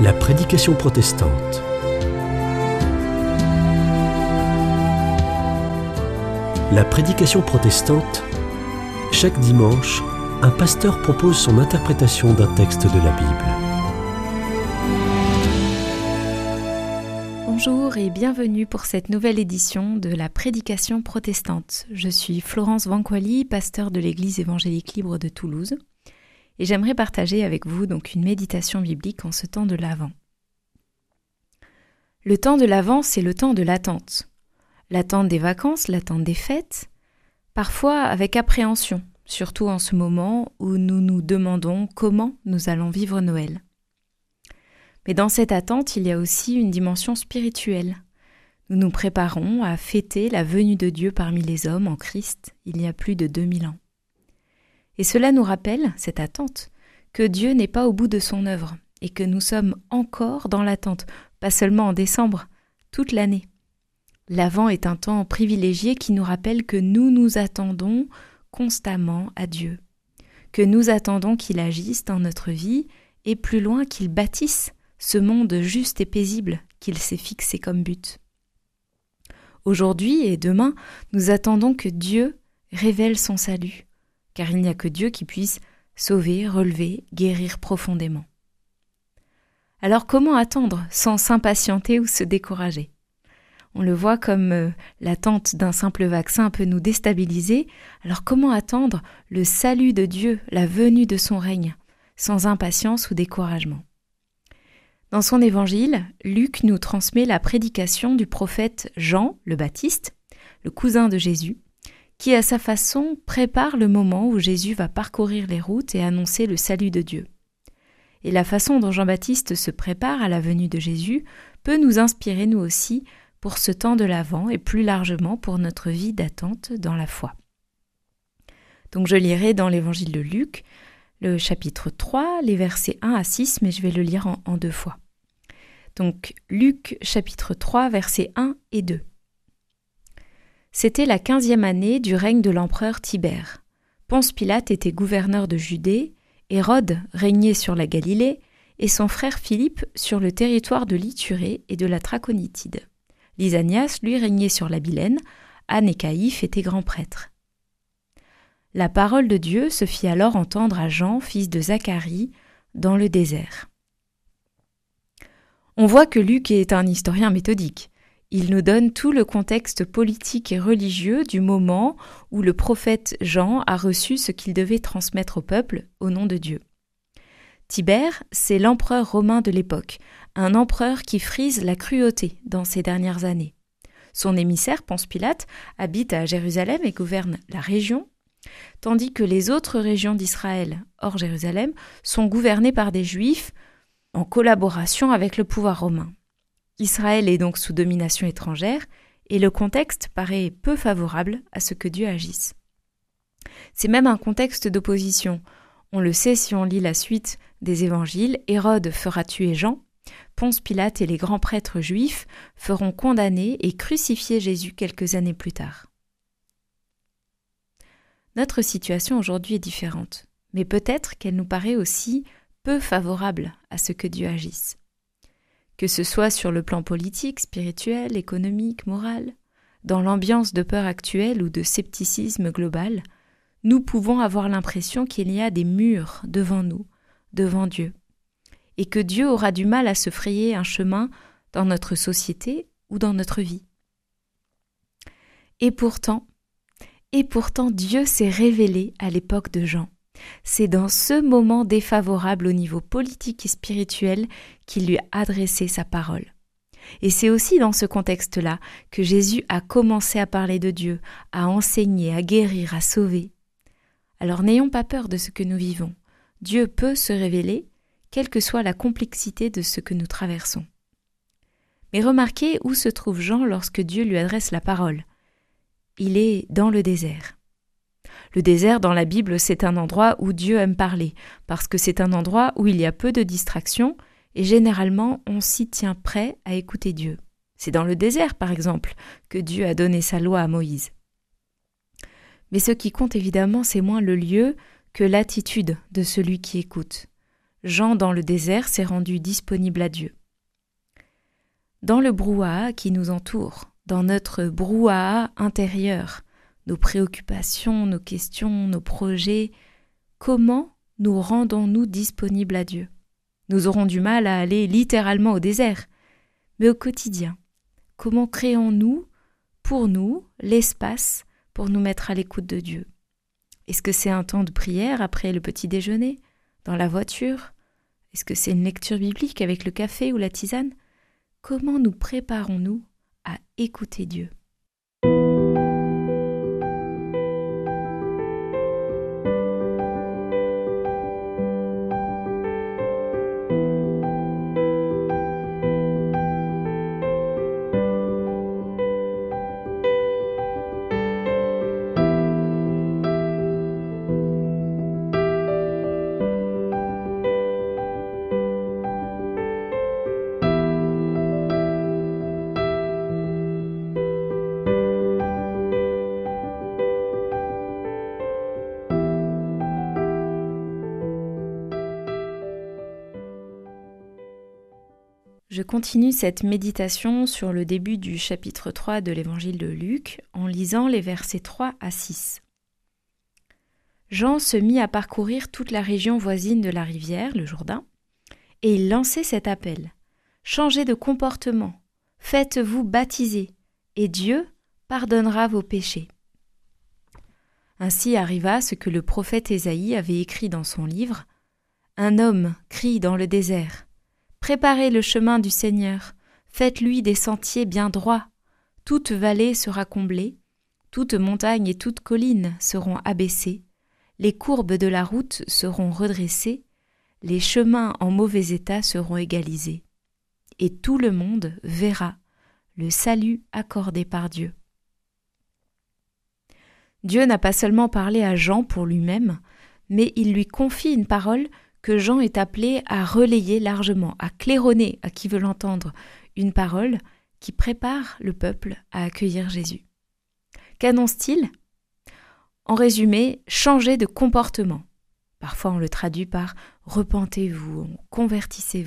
La prédication protestante. La prédication protestante, chaque dimanche, un pasteur propose son interprétation d'un texte de la Bible. Bonjour et bienvenue pour cette nouvelle édition de la prédication protestante. Je suis Florence Vanquali, pasteur de l'Église évangélique libre de Toulouse, et j'aimerais partager avec vous donc une méditation biblique en ce temps de l'Avent. Le temps de l'Avent, c'est le temps de l'attente. L'attente des vacances, l'attente des fêtes, parfois avec appréhension, surtout en ce moment où nous nous demandons comment nous allons vivre Noël. Mais dans cette attente, il y a aussi une dimension spirituelle. Nous nous préparons à fêter la venue de Dieu parmi les hommes en Christ il y a plus de 2000 ans. Et cela nous rappelle, cette attente, que Dieu n'est pas au bout de son œuvre et que nous sommes encore dans l'attente, pas seulement en décembre, toute l'année. L'Avent est un temps privilégié qui nous rappelle que nous nous attendons constamment à Dieu, que nous attendons qu'il agisse dans notre vie et plus loin qu'il bâtisse ce monde juste et paisible qu'il s'est fixé comme but. Aujourd'hui et demain, nous attendons que Dieu révèle son salut, car il n'y a que Dieu qui puisse sauver, relever, guérir profondément. Alors comment attendre sans s'impatienter ou se décourager ? On le voit comme l'attente d'un simple vaccin peut nous déstabiliser, alors comment attendre le salut de Dieu, la venue de son règne, sans impatience ou découragement ? Dans son évangile, Luc nous transmet la prédication du prophète Jean le Baptiste, le cousin de Jésus, qui à sa façon prépare le moment où Jésus va parcourir les routes et annoncer le salut de Dieu. Et la façon dont Jean-Baptiste se prépare à la venue de Jésus peut nous inspirer nous aussi pour ce temps de l'Avent et plus largement pour notre vie d'attente dans la foi. Donc je lirai dans l'évangile de Luc, le chapitre 3, les versets 1 à 6, mais je vais le lire en deux fois. Donc Luc chapitre 3, versets 1 et 2. C'était la 15e année du règne de l'empereur Tibère. Ponce Pilate était gouverneur de Judée, Hérode régnait sur la Galilée et son frère Philippe sur le territoire de l'Ithurée et de la Traconitide. Lysanias, lui, régnait sur la Bilène, Anne et Caïphe étaient grands prêtres. La parole de Dieu se fit alors entendre à Jean, fils de Zacharie, dans le désert. On voit que Luc est un historien méthodique. Il nous donne tout le contexte politique et religieux du moment où le prophète Jean a reçu ce qu'il devait transmettre au peuple au nom de Dieu. Tibère, c'est l'empereur romain de l'époque, un empereur qui frise la cruauté dans ces dernières années. Son émissaire, Ponce Pilate, habite à Jérusalem et gouverne la région, tandis que les autres régions d'Israël, hors Jérusalem, sont gouvernées par des Juifs en collaboration avec le pouvoir romain. Israël est donc sous domination étrangère et le contexte paraît peu favorable à ce que Dieu agisse. C'est même un contexte d'opposition. On le sait si on lit la suite des évangiles, Hérode fera tuer Jean, Ponce Pilate et les grands prêtres juifs feront condamner et crucifier Jésus quelques années plus tard. Notre situation aujourd'hui est différente, mais peut-être qu'elle nous paraît aussi peu favorable à ce que Dieu agisse. Que ce soit sur le plan politique, spirituel, économique, moral, dans l'ambiance de peur actuelle ou de scepticisme global, nous pouvons avoir l'impression qu'il y a des murs devant nous, devant Dieu, et que Dieu aura du mal à se frayer un chemin dans notre société ou dans notre vie. Et pourtant, Dieu s'est révélé à l'époque de Jean. C'est dans ce moment défavorable au niveau politique et spirituel qu'il lui a adressé sa parole. Et c'est aussi dans ce contexte-là que Jésus a commencé à parler de Dieu, à enseigner, à guérir, à sauver. Alors n'ayons pas peur de ce que nous vivons. Dieu peut se révéler, quelle que soit la complexité de ce que nous traversons. Mais remarquez où se trouve Jean lorsque Dieu lui adresse la parole. Il est dans le désert. Le désert dans la Bible, c'est un endroit où Dieu aime parler, parce que c'est un endroit où il y a peu de distractions et généralement on s'y tient prêt à écouter Dieu. C'est dans le désert, par exemple, que Dieu a donné sa loi à Moïse. Mais ce qui compte évidemment, c'est moins le lieu que l'attitude de celui qui écoute. Jean dans le désert s'est rendu disponible à Dieu. Dans le brouhaha qui nous entoure, dans notre brouhaha intérieur, nos préoccupations, nos questions, nos projets, comment nous rendons-nous disponibles à Dieu ? Nous aurons du mal à aller littéralement au désert, mais au quotidien, comment créons-nous, pour nous, l'espace pour nous mettre à l'écoute de Dieu ? Est-ce que c'est un temps de prière après le petit déjeuner, dans la voiture ? Est-ce que c'est une lecture biblique avec le café ou la tisane ? Comment nous préparons-nous à écouter Dieu ? Je continue cette méditation sur le début du chapitre 3 de l'évangile de Luc en lisant les versets 3 à 6. Jean se mit à parcourir toute la région voisine de la rivière, le Jourdain, et il lançait cet appel. « Changez de comportement, faites-vous baptiser, et Dieu pardonnera vos péchés. » Ainsi arriva ce que le prophète Ésaïe avait écrit dans son livre. « Un homme crie dans le désert. Préparez le chemin du Seigneur, faites-lui des sentiers bien droits. Toute vallée sera comblée, toute montagne et toute colline seront abaissées, les courbes de la route seront redressées, les chemins en mauvais état seront égalisés. Et tout le monde verra le salut accordé par Dieu. » Dieu n'a pas seulement parlé à Jean pour lui-même, mais il lui confie une parole que Jean est appelé à relayer largement, à claironner à qui veut l'entendre, une parole qui prépare le peuple à accueillir Jésus. Qu'annonce-t-il ? En résumé, changez de comportement. Parfois on le traduit par « repentez-vous »,« convertissez-vous ».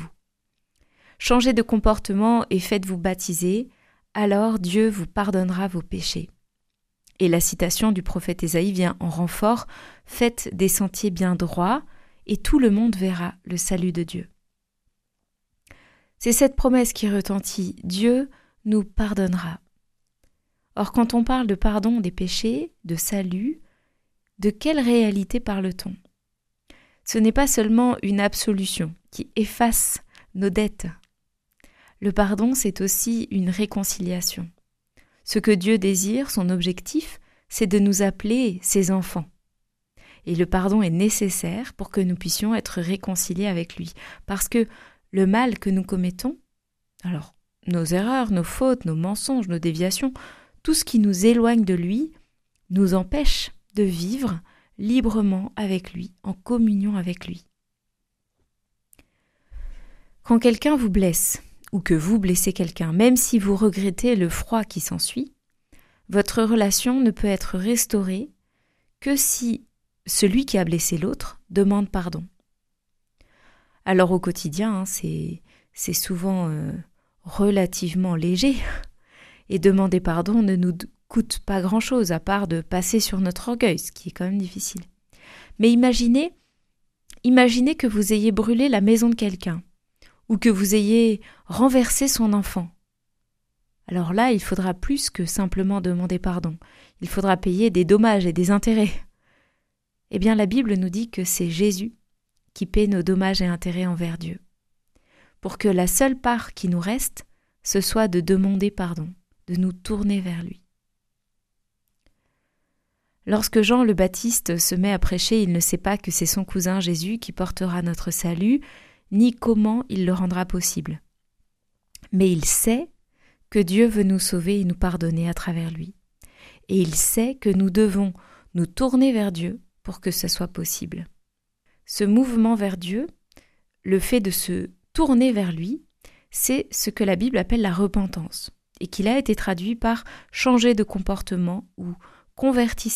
Changez de comportement et faites-vous baptiser, alors Dieu vous pardonnera vos péchés. Et la citation du prophète Ésaïe vient en renfort « Faites des sentiers bien droits » et tout le monde verra le salut de Dieu. C'est cette promesse qui retentit, Dieu nous pardonnera. Or, quand on parle de pardon des péchés, de salut, de quelle réalité parle-t-on ? Ce n'est pas seulement une absolution qui efface nos dettes. Le pardon, c'est aussi une réconciliation. Ce que Dieu désire, son objectif, c'est de nous appeler ses enfants. Et le pardon est nécessaire pour que nous puissions être réconciliés avec lui. Parce que le mal que nous commettons, alors nos erreurs, nos fautes, nos mensonges, nos déviations, tout ce qui nous éloigne de lui, nous empêche de vivre librement avec lui, en communion avec lui. Quand quelqu'un vous blesse, ou que vous blessez quelqu'un, même si vous regrettez le froid qui s'ensuit, votre relation ne peut être restaurée que si celui qui a blessé l'autre demande pardon. Alors au quotidien, c'est souvent relativement léger, et demander pardon ne nous coûte pas grand-chose, à part de passer sur notre orgueil, ce qui est quand même difficile. Mais imaginez que vous ayez brûlé la maison de quelqu'un, ou que vous ayez renversé son enfant. Alors là, il faudra plus que simplement demander pardon. Il faudra payer des dommages et des intérêts. Eh bien, la Bible nous dit que c'est Jésus qui paie nos dommages et intérêts envers Dieu, pour que la seule part qui nous reste, ce soit de demander pardon, de nous tourner vers lui. Lorsque Jean le Baptiste se met à prêcher, il ne sait pas que c'est son cousin Jésus qui portera notre salut, ni comment il le rendra possible. Mais il sait que Dieu veut nous sauver et nous pardonner à travers lui. Et il sait que nous devons nous tourner vers Dieu pour que ce soit possible. Ce mouvement vers Dieu, le fait de se tourner vers lui, c'est ce que la Bible appelle la repentance, et qu'il a été traduit par « changer de comportement » ou « convertissez-vous »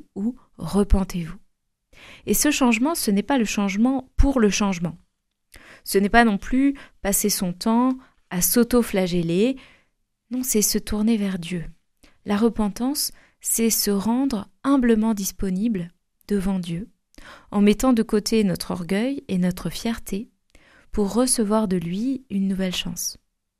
ou « repentez-vous ». Et ce changement, ce n'est pas le changement pour le changement. Ce n'est pas non plus passer son temps à s'auto-flageller, non, c'est se tourner vers Dieu. La repentance, c'est se rendre humblement disponible devant Dieu, en mettant de côté notre orgueil et notre fierté pour recevoir de lui une nouvelle chance.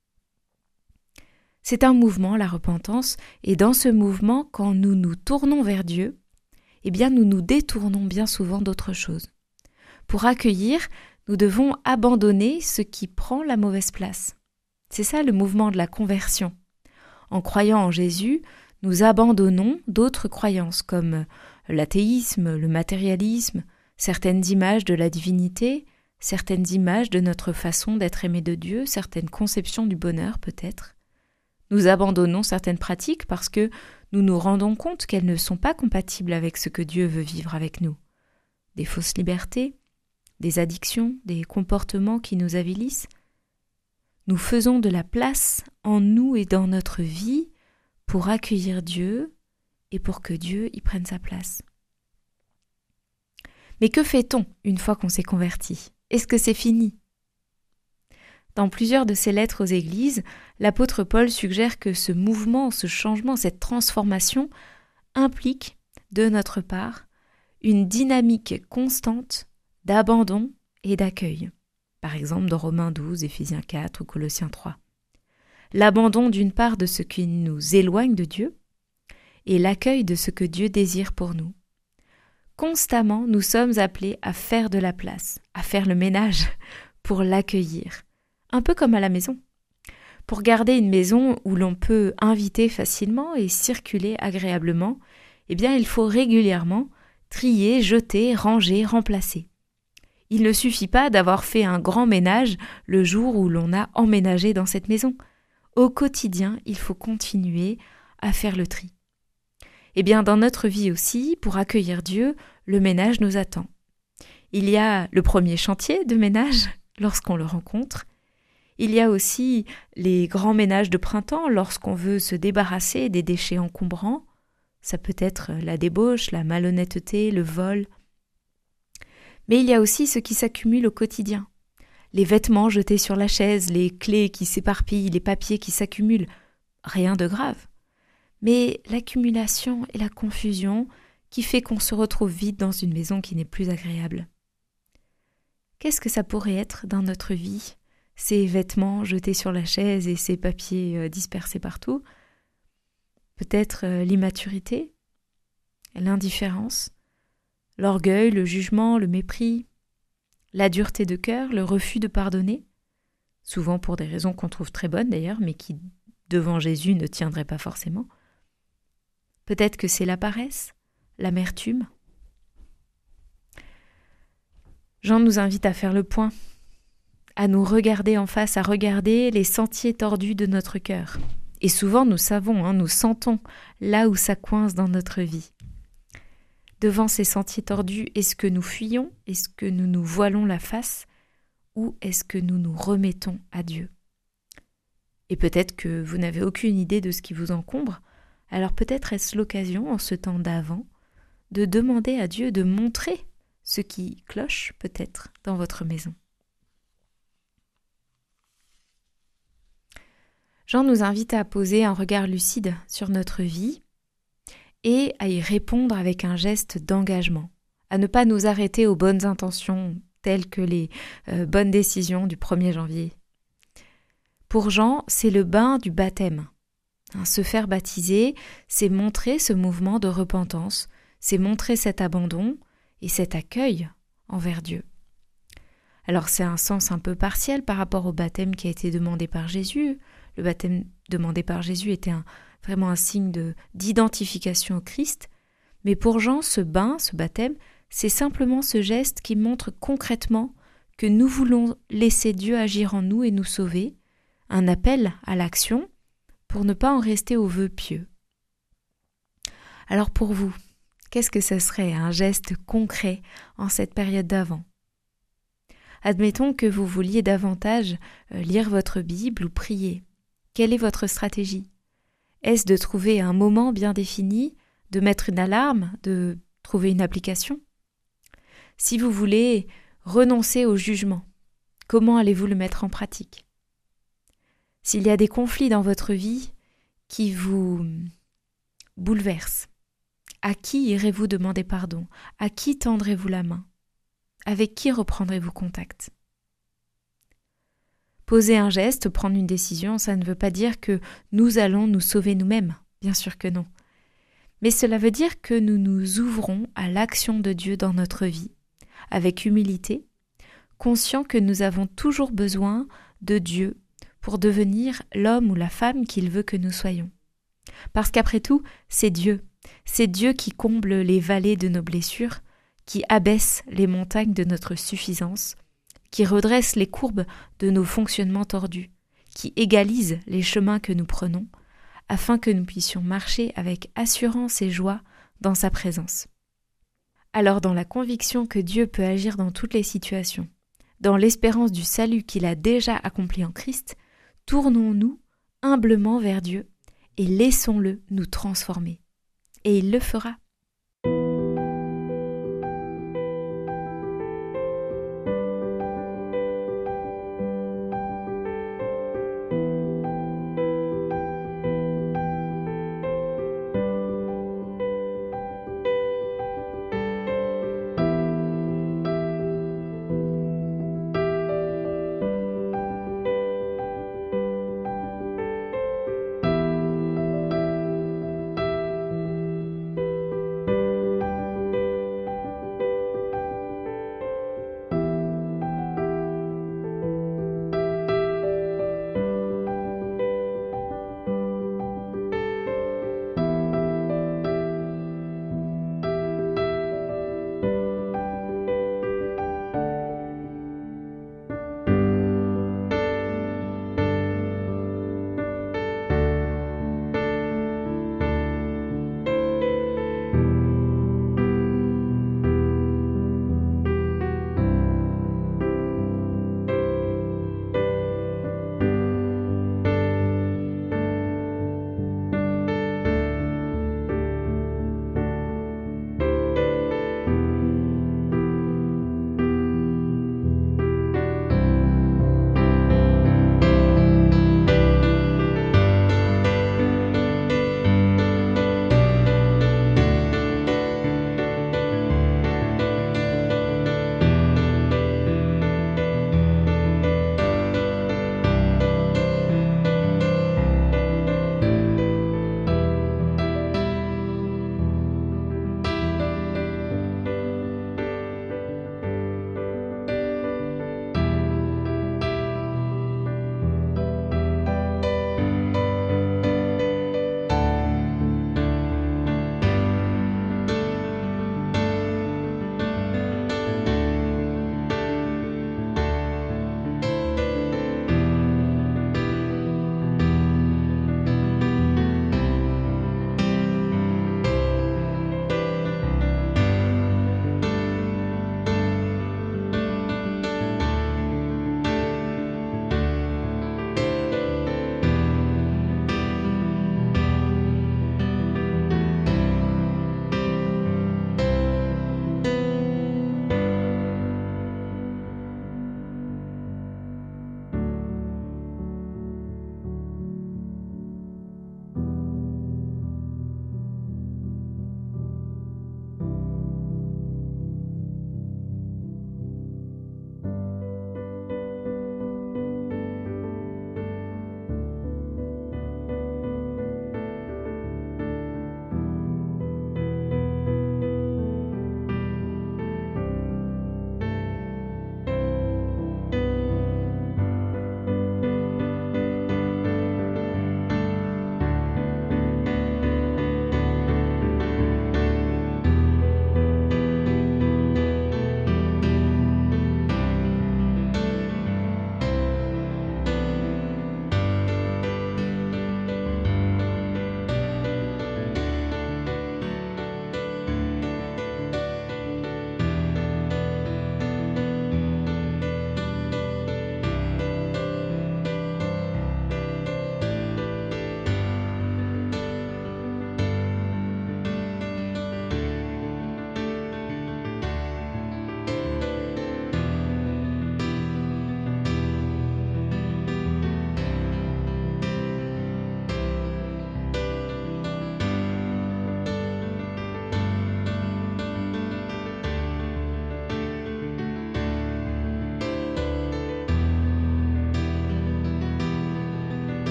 C'est un mouvement, la repentance, et dans ce mouvement, quand nous nous tournons vers Dieu, eh bien nous nous détournons bien souvent d'autre chose. Pour accueillir, nous devons abandonner ce qui prend la mauvaise place. C'est ça le mouvement de la conversion. En croyant en Jésus, nous abandonnons d'autres croyances comme l'athéisme, le matérialisme, certaines images de la divinité, certaines images de notre façon d'être aimé de Dieu, certaines conceptions du bonheur peut-être. Nous abandonnons certaines pratiques parce que nous nous rendons compte qu'elles ne sont pas compatibles avec ce que Dieu veut vivre avec nous. Des fausses libertés, des addictions, des comportements qui nous avilissent. Nous faisons de la place en nous et dans notre vie pour accueillir Dieu et pour que Dieu y prenne sa place. Mais que fait-on une fois qu'on s'est converti ? Est-ce que c'est fini ? Dans plusieurs de ses lettres aux églises, l'apôtre Paul suggère que ce mouvement, ce changement, cette transformation implique, de notre part, une dynamique constante d'abandon et d'accueil. Par exemple dans Romains 12, Éphésiens 4 ou Colossiens 3. L'abandon d'une part de ce qui nous éloigne de Dieu et l'accueil de ce que Dieu désire pour nous. Constamment, nous sommes appelés à faire de la place, à faire le ménage pour l'accueillir. Un peu comme à la maison. Pour garder une maison où l'on peut inviter facilement et circuler agréablement, eh bien il faut régulièrement trier, jeter, ranger, remplacer. Il ne suffit pas d'avoir fait un grand ménage le jour où l'on a emménagé dans cette maison. Au quotidien, il faut continuer à faire le tri. Eh bien, dans notre vie aussi, pour accueillir Dieu, le ménage nous attend. Il y a le premier chantier de ménage lorsqu'on le rencontre. Il y a aussi les grands ménages de printemps lorsqu'on veut se débarrasser des déchets encombrants. Ça peut être la débauche, la malhonnêteté, le vol. Mais il y a aussi ce qui s'accumule au quotidien. Les vêtements jetés sur la chaise, les clés qui s'éparpillent, les papiers qui s'accumulent. Rien de grave. Mais l'accumulation et la confusion qui fait qu'on se retrouve vite dans une maison qui n'est plus agréable. Qu'est-ce que ça pourrait être dans notre vie ? Ces vêtements jetés sur la chaise et ces papiers dispersés partout. Peut-être l'immaturité, l'indifférence, l'orgueil, le jugement, le mépris, la dureté de cœur, le refus de pardonner, souvent pour des raisons qu'on trouve très bonnes d'ailleurs, mais qui, devant Jésus, ne tiendraient pas forcément. Peut-être que c'est la paresse, l'amertume. Jean nous invite à faire le point, à nous regarder en face, à regarder les sentiers tordus de notre cœur. Et souvent, nous savons, nous sentons là où ça coince dans notre vie. Devant ces sentiers tordus, est-ce que nous fuyons ? Est-ce que nous nous voilons la face ? Ou est-ce que nous nous remettons à Dieu ? Et peut-être que vous n'avez aucune idée de ce qui vous encombre, alors peut-être est-ce l'occasion, en ce temps d'Avent, de demander à Dieu de montrer ce qui cloche peut-être dans votre maison. Jean nous invite à poser un regard lucide sur notre vie et à y répondre avec un geste d'engagement, à ne pas nous arrêter aux bonnes intentions telles que les bonnes décisions du 1er janvier. Pour Jean, c'est le bain du baptême. Se faire baptiser, c'est montrer ce mouvement de repentance, c'est montrer cet abandon et cet accueil envers Dieu. Alors c'est un sens un peu partiel par rapport au baptême qui a été demandé par Jésus. Le baptême demandé par Jésus était vraiment un signe d'identification au Christ. Mais pour Jean, ce baptême, c'est simplement ce geste qui montre concrètement que nous voulons laisser Dieu agir en nous et nous sauver, un appel à l'action pour ne pas en rester aux vœux pieux. Alors pour vous, qu'est-ce que ce serait un geste concret en cette période d'Avent ? Admettons que vous vouliez davantage lire votre Bible ou prier. Quelle est votre stratégie ? Est-ce de trouver un moment bien défini, de mettre une alarme, de trouver une application ? Si vous voulez renoncer au jugement, Comment allez-vous le mettre en pratique? S'il y a des conflits dans votre vie qui vous bouleversent, à qui irez-vous demander pardon? À qui tendrez-vous la main? Avec qui reprendrez-vous contact? Poser un geste, prendre une décision, ça ne veut pas dire que nous allons nous sauver nous-mêmes, bien sûr que non. Mais cela veut dire que nous nous ouvrons à l'action de Dieu dans notre vie, avec humilité, conscients que nous avons toujours besoin de Dieu pour devenir l'homme ou la femme qu'il veut que nous soyons. Parce qu'après tout, c'est Dieu qui comble les vallées de nos blessures, qui abaisse les montagnes de notre suffisance, qui redresse les courbes de nos fonctionnements tordus, qui égalise les chemins que nous prenons, afin que nous puissions marcher avec assurance et joie dans sa présence. Alors, dans la conviction que Dieu peut agir dans toutes les situations, dans l'espérance du salut qu'il a déjà accompli en Christ, tournons-nous humblement vers Dieu et laissons-le nous transformer. Et il le fera.